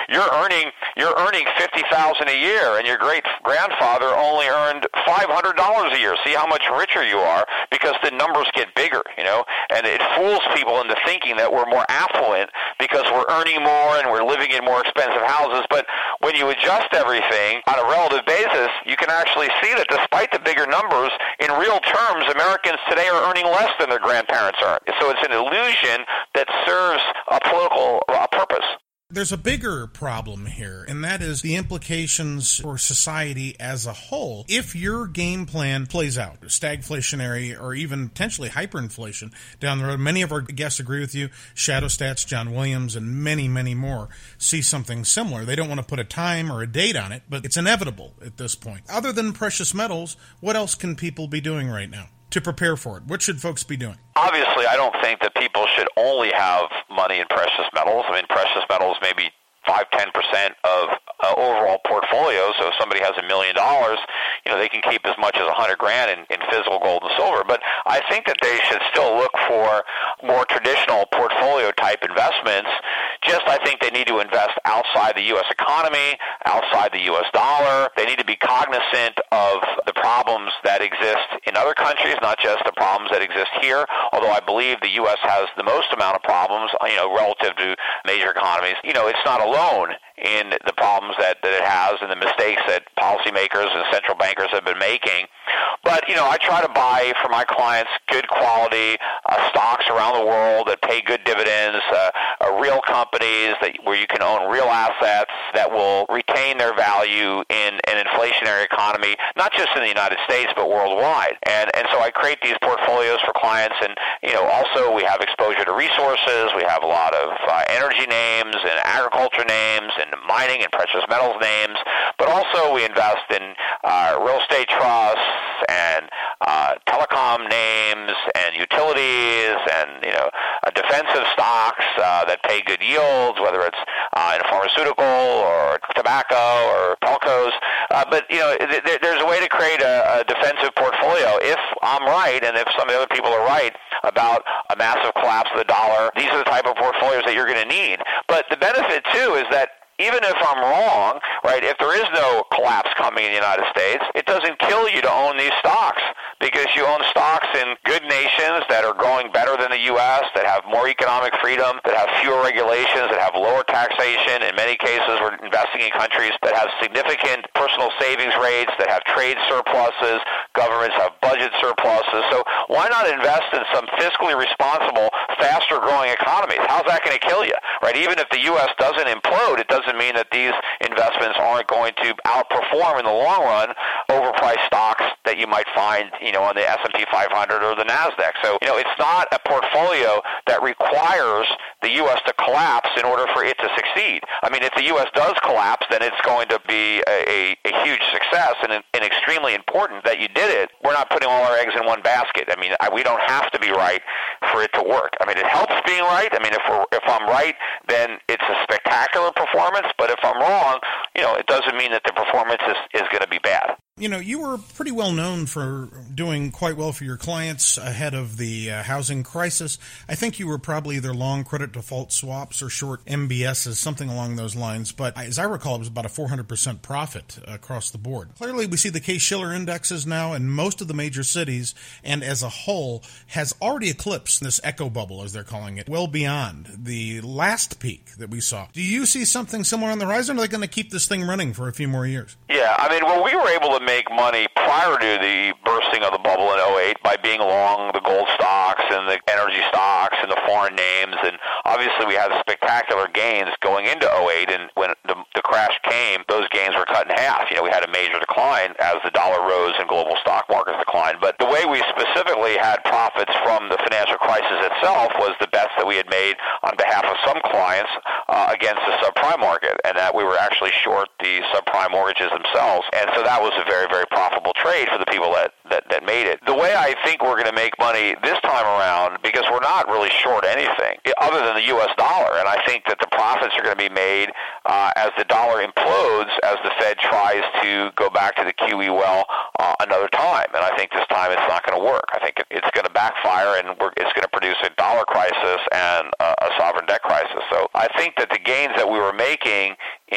you're earning you're earning fifty thousand dollars a year, and your great grandfather only earned five hundred dollars a year. See how much richer you are, because the numbers get bigger, you know, and it fools people into thinking that we're more affluent because we're earning more and we're living in more expensive houses. But when you adjust everything on a relative basis, you can actually see that despite the bigger numbers, in real terms, Americans today are earning less than their grandparents earned. So it's an illusion that serves a political uh, purpose. There's a bigger problem here, and that is the implications for society as a whole. If your game plan plays out, stagflationary or even potentially hyperinflation down the road, many of our guests agree with you. Shadow Stats, John Williams, and many, many more see something similar. They don't want to put a time or a date on it, but it's inevitable at this point. Other than precious metals, what else can people be doing right now to prepare for it? What should folks be doing? Obviously, I don't think that people should only have money in precious metals. I mean, precious metals may be five to ten percent of uh, overall portfolio. So if somebody has a million dollars, you know, they can keep as much as a hundred grand in, in physical gold and silver. But I think that they should still look for more traditional portfolio type investments. Just, I think they need to invest outside the U S economy, outside the U S dollar. They need to be cognizant of the problems that exist in other countries, not just the problems that exist here. Although I believe the U S has the most amount of problems, you know, relative to major economies. You know, it's not alone in the problems that, that it has and the mistakes that policymakers and central bankers have been making. But, you know, I try to buy for my clients good quality uh, stocks around the world that pay good dividends, uh, uh, real companies that where you can own real assets that will retain their value in an inflationary economy, not just in the United States, but worldwide. And and so I create these portfolios for clients. And, you know, also we have exposure to resources. We have a lot of uh, energy names and agriculture names and mining and precious metals names. But also we invest in uh, real estate trusts and uh, telecom names and utilities and, you know, uh, defensive stocks uh, that pay good yields, whether it's uh, in pharmaceutical or tobacco or telcos. Uh, but, you know, th- th- there's a way to create a, a defensive portfolio. If I'm right and if some of the other people are right about a massive collapse of the dollar, these are the type of portfolios that you're going to need. But the benefit, too, is that even if I'm wrong, right, if there is no collapse coming in the United States, it doesn't kill you to own these stocks because you own stocks in good nations that are growing better than the U S, that have more economic freedom, that have fewer regulations, that have lower taxation. In many cases, we're investing in countries that have significant personal savings rates, that have trade surpluses, governments have budget surpluses. So why not invest in some fiscally responsible, faster-growing economies? How's that going to kill you, right? Even if the U S doesn't implode, it doesn't mean that these investments aren't going to outperform in the long run overpriced stocks that you might find, you know, on the S and P five hundred or the NASDAQ. So, you know, it's not a portfolio that requires the U S to collapse in order for it to succeed. I mean, if the U S does collapse, then it's going to be a, a, a huge success and, and extremely important that you did it. We're not putting all our eggs in one basket. I mean, I, we don't have to be right for it to work. I mean, it helps being right. I mean, if we're, if I'm right, then it's a spectacular performance. But if I'm wrong, you know, it doesn't mean that the performance is, is going to be bad. You know, you were pretty well known for doing quite well for your clients ahead of the uh, housing crisis. I think you were probably either long credit default swaps or short M B Ss, something along those lines. But as I recall, it was about a four hundred percent profit across the board. Clearly, we see the Case-Shiller indexes now in most of the major cities, and as a whole has already eclipsed this echo bubble, as they're calling it, well beyond the last peak that we saw. Do you see something similar on the horizon, or are they going to keep this thing running for a few more years? Yeah, I mean, well, we were able to make money prior to the bursting of the bubble in oh eight by being long the gold stocks and the energy stocks and the foreign names. And obviously we had spectacular gains going into oh eight, and when the, the crash came, those gains were cut in half. You know, we had a major decline as the dollar rose and global stock markets declined. But the way we specifically had profits from the financial crisis itself was the bets that we had made on behalf of some clients uh, against the subprime market, and that we were actually short the subprime mortgages themselves. And so that was a very, very profitable trade for the people that, that, that made it. The way I think we're going to make money this time around, because we're not really short anything other than the U S dollar, and I think that the profits are going to be made uh, as the dollar implodes, as the Fed tries to go back to the Q E well uh, another time. And I think this time it's not going to work. I think it, it's going to backfire, and we're, it's going to produce a dollar crisis and uh, a sovereign debt crisis. So I think that the gains that we were making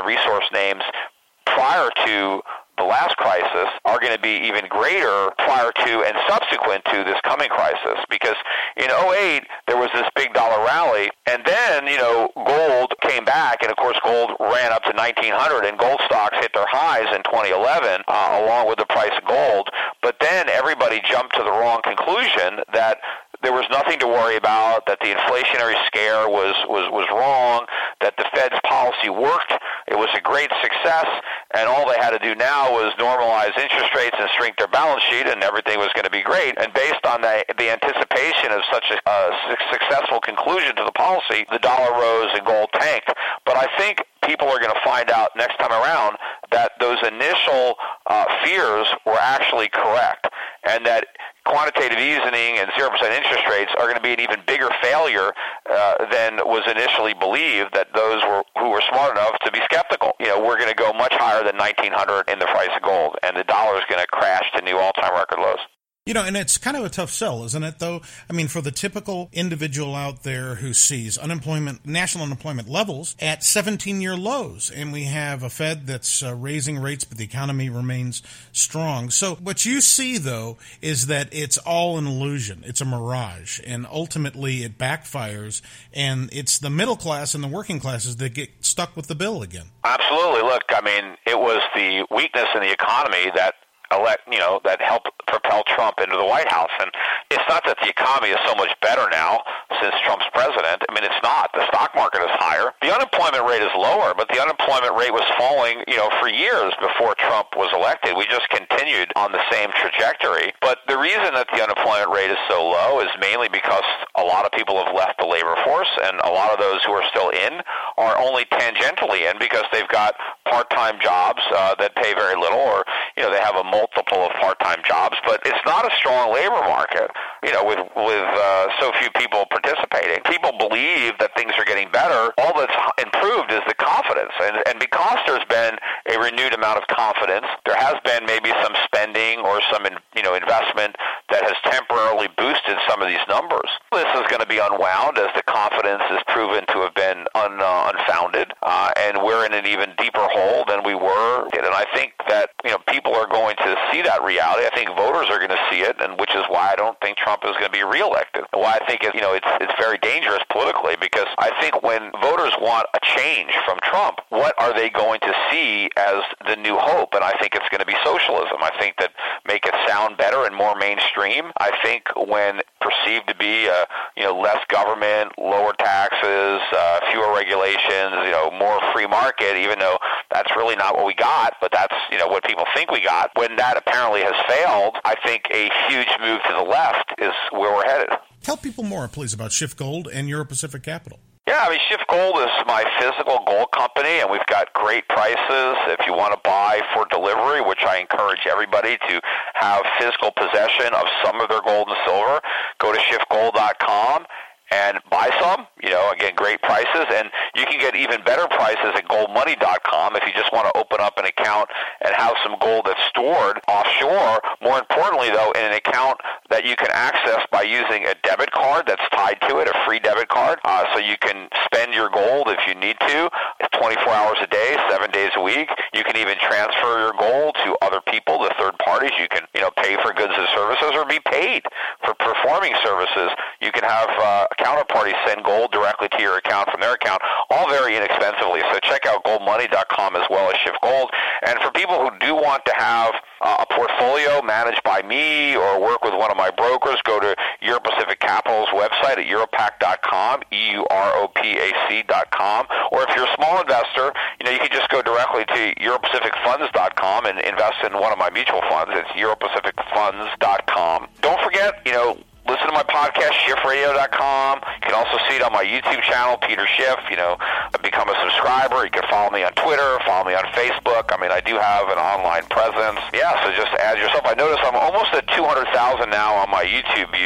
resource names prior to the last crisis are going to be even greater prior to and subsequent to this coming crisis. Because in oh eight, there was this big dollar rally, and then, you know, gold came back, and of course gold ran up to nineteen hundred, and gold stocks hit their highs in twenty eleven, uh, along with the price of gold. But then everybody jumped to the wrong conclusion that there was nothing to worry about, that the inflationary scare was, was, was wrong, that the Fed's policy worked, it was a great success, and all they had to do now was normalize interest rates and shrink their balance sheet, and everything was going to be great. And based on the, the anticipation of such a, a successful conclusion to the policy, the dollar rose and gold tanked. But I think people are going to find out next time around that those initial uh, fears were actually correct, and that quantitative easing and zero percent interest rates are going to be an even bigger failure uh, than was initially believed, that those were, who were smart enough to be skeptical. You know, we're going to go much higher than nineteen hundred in the price of gold, and the dollar is going to crash to new all-time record lows. You know, and it's kind of a tough sell, isn't it, though? I mean, for the typical individual out there who sees unemployment, national unemployment levels at seventeen-year lows, and we have a Fed that's uh, raising rates, but the economy remains strong. So what you see, though, is that it's all an illusion. It's a mirage, and ultimately it backfires, and it's the middle class and the working classes that get stuck with the bill again. Absolutely. Look, I mean, it was the weakness in the economy that elect, you know, that helped propel Trump into the White House. And it's not that the economy is so much better now since Trump's president. I mean, it's not. The stock market is higher. The unemployment rate is lower, but the unemployment rate was falling, you know, for years before Trump was elected. We just continued on the same trajectory. But the reason that the unemployment rate is so low is mainly because a lot of people have left the labor force, and a lot of those who are still in are only tangentially in because they've got part-time jobs uh, that pay very little, or, you know, they have a multiple of part-time jobs. But it's not a strong labor market, you know, with with uh, so few people participating. People believe that things are getting better. All that's improved is the confidence. And, and because there's been a renewed amount of confidence, there has been maybe some spending or some, you know, investment that has temporarily boosted some of these numbers. This is going to be unwound as the confidence is proven to have been un, uh, unfounded, uh, and we're in an even deeper hole than we were. And I think that, you know, people are going to see that reality. I think voters are going to see it, and which is why I don't think Trump is going to be reelected. Why I think it, you know, it's it's very dangerous politically, because I think when voters want a change from Trump, what are they going to see as the new hope? And I think it's going to be socialism. I think that make it sound better and more mainstream. I think when perceived to be uh, you know, less government, lower taxes, uh, fewer regulations, you know, more free market, even though that's really not what we got, but that's, you know, what people think we got. When that apparently has failed, I think a huge move to the left is where we're headed. Tell people more, please, about Schiff Gold and Euro Pacific Capital. Yeah, I mean, Schiff Gold is my physical gold company, and we've got great prices. If you want to buy for delivery, which I encourage everybody to have physical possession of some of their gold and silver, go to schiff gold dot com and buy some. You know, again, great prices, and you can get even better prices at gold money dot com if you just want to open up an account and have some gold that's stored offshore. More importantly, though, in an account that you can access by using a debit card that's tied to it, a free debit card, uh, so you can spend your gold if you need to, twenty-four hours a day, seven days a week. You can even transfer your gold to other people, to third parties. You can, you know, pay for goods and services or be paid for performing services. You can have uh, counterparties send gold directly to your account from their account, all very inexpensively. So check out gold money dot com as well as Schiff Gold. And for people who do want to have uh, a portfolio managed by me or work with one of my brokers, go to Euro Pacific Capital's website at europac dot com, E U R O P A C dot com. Or if you're a small investor, you know, you can just go directly to euro pacific funds dot com and invest in one of my mutual funds. It's euro pacific funds dot com. Don't forget, you know, listen to my podcast, schiff radio dot com. You can also see it on my YouTube channel, Peter Schiff. You know, become a subscriber. You can follow me on Twitter, follow me on Facebook. I mean, I do have an online presence. Yeah, so just add yourself. I notice I'm almost at two hundred thousand now on my YouTube views, which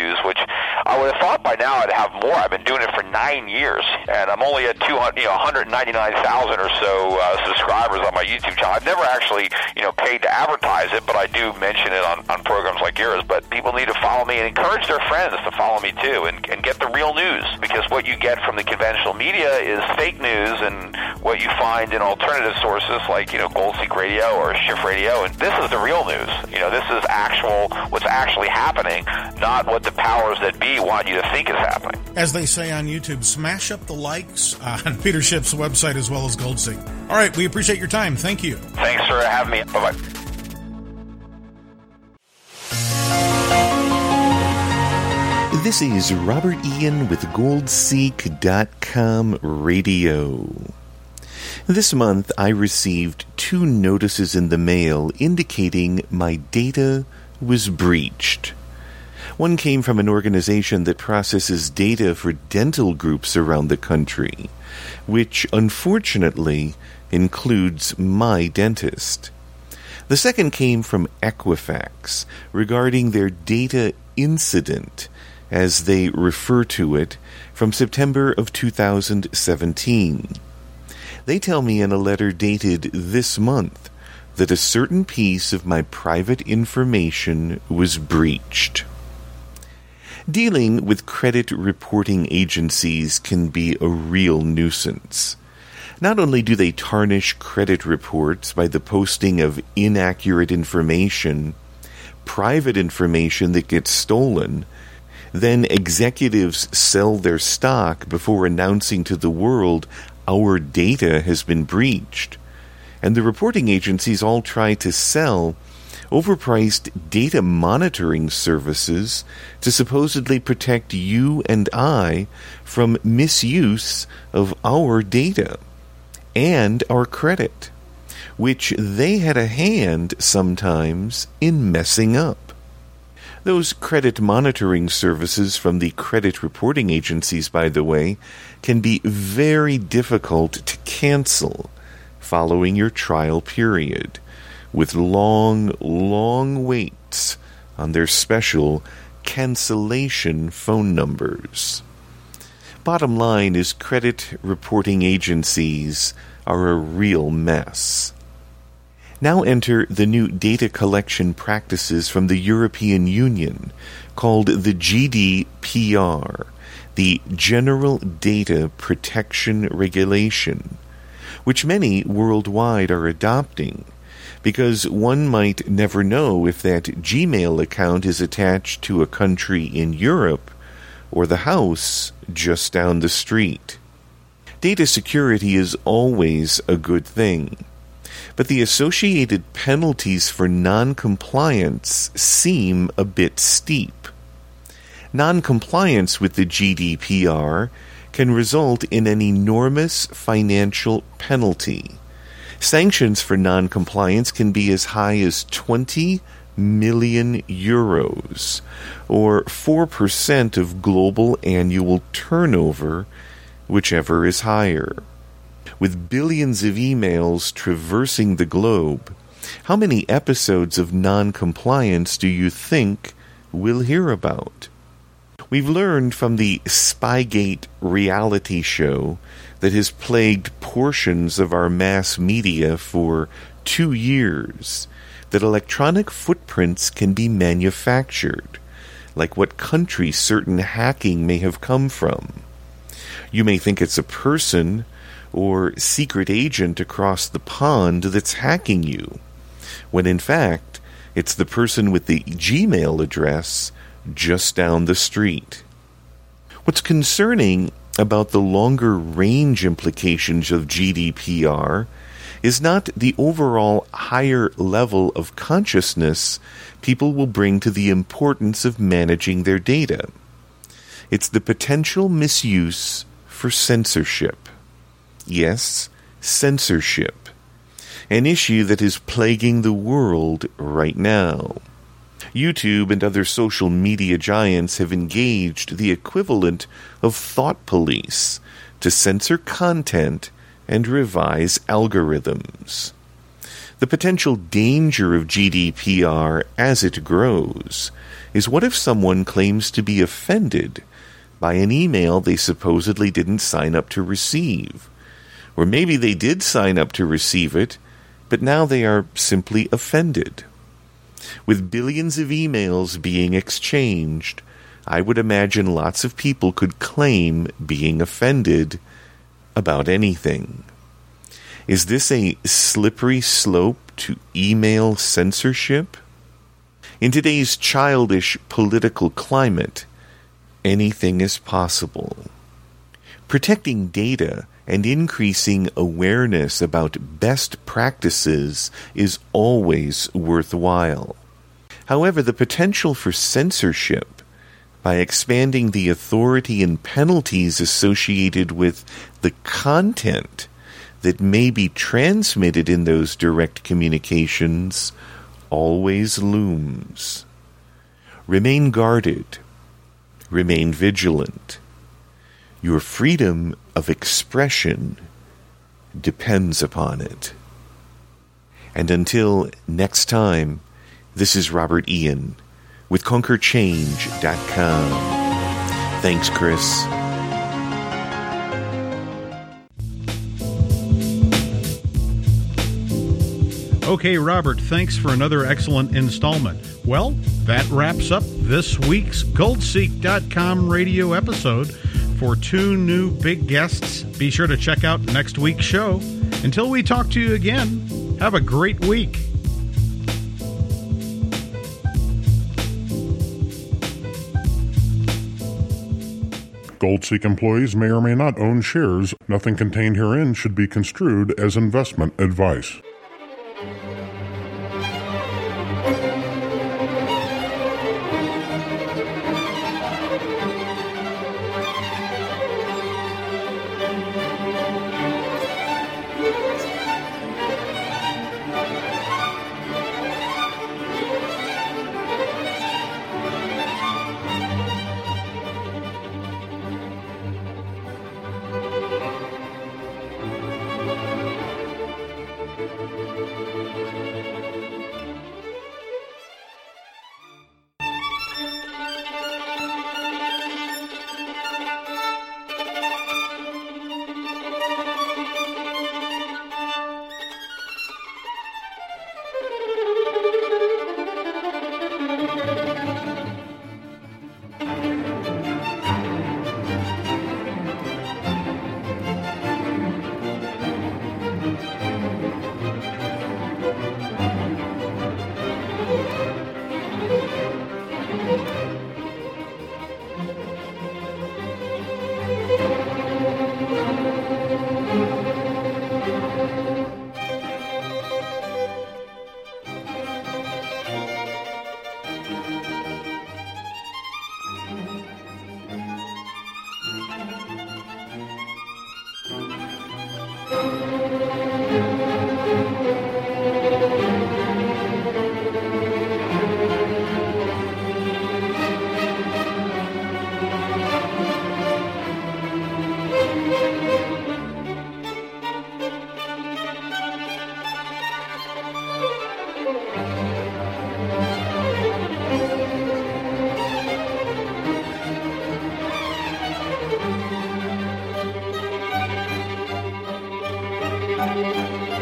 I would have thought by now I'd have more. I've been doing it for nine years, and I'm only at two hundred, you know, one hundred ninety-nine thousand or so uh, subscribers on my YouTube channel. I've never actually, you know, paid to advertise it, but I do mention it on, on programs like yours. But people need to follow me and encourage their friends to follow me too, and, and get the real news, because what you get from the conventional media is fake news, and what you find in alternative sources like, you know, Goldseek Radio or Schiff Radio, and this is the real news. You know, this is actual, what's actually happening, not what the powers that be want you to think is happening. As they say on YouTube, smash up the likes uh, on Peter Schiff's website as well as Goldseek. All right, we appreciate your time. Thank you. Thanks for having me. Bye-bye. This is Robert Ian with Goldseek dot com Radio. This month, I received two notices in the mail indicating my data was breached. One came from an organization that processes data for dental groups around the country, which unfortunately includes my dentist. The second came from Equifax regarding their data incident, as they refer to it, from September of two thousand seventeen. They tell me in a letter dated this month that a certain piece of my private information was breached. Dealing with credit reporting agencies can be a real nuisance. Not only do they tarnish credit reports by the posting of inaccurate information, private information that gets stolen, then executives sell their stock before announcing to the world our data has been breached, and the reporting agencies all try to sell overpriced data monitoring services to supposedly protect you and I from misuse of our data and our credit, which they had a hand sometimes in messing up. Those credit monitoring services from the credit reporting agencies, by the way, can be very difficult to cancel following your trial period, with long, long waits on their special cancellation phone numbers. Bottom line is credit reporting agencies are a real mess. Now enter the new data collection practices from the European Union called the G D P R, the General Data Protection Regulation, which many worldwide are adopting, because one might never know if that Gmail account is attached to a country in Europe or the house just down the street. Data security is always a good thing, but the associated penalties for non-compliance seem a bit steep. Non-compliance with the G D P R can result in an enormous financial penalty. Sanctions for non-compliance can be as high as twenty million euros, or four percent of global annual turnover, whichever is higher. With billions of emails traversing the globe, how many episodes of non-compliance do you think we'll hear about? We've learned from the Spygate reality show that has plagued portions of our mass media for two years that electronic footprints can be manufactured, like what country certain hacking may have come from. You may think it's a person or secret agent across the pond that's hacking you, when in fact it's the person with the Gmail address just down the street. What's concerning about the longer range implications of G D P R is not the overall higher level of consciousness people will bring to the importance of managing their data. It's the potential misuse for censorship. Yes, censorship. An issue that is plaguing the world right now. YouTube and other social media giants have engaged the equivalent of thought police to censor content and revise algorithms. The potential danger of G D P R as it grows is, what if someone claims to be offended by an email they supposedly didn't sign up to receive? Or maybe they did sign up to receive it, but now they are simply offended. With billions of emails being exchanged, I would imagine lots of people could claim being offended about anything. Is this a slippery slope to email censorship? In today's childish political climate, anything is possible. Protecting data and increasing awareness about best practices is always worthwhile. However, the potential for censorship, by expanding the authority and penalties associated with the content that may be transmitted in those direct communications, always looms. Remain guarded. Remain vigilant. Your freedom of expression depends upon it. And until next time, this is Robert Ian with Conquer Change dot com. Thanks, Chris. Okay, Robert, thanks for another excellent installment. Well, that wraps up this week's Gold Seek dot com radio episode. For two new big guests, be sure to check out next week's show. Until we talk to you again, have a great week. GoldSeek employees may or may not own shares. Nothing contained herein should be construed as investment advice. Thank you.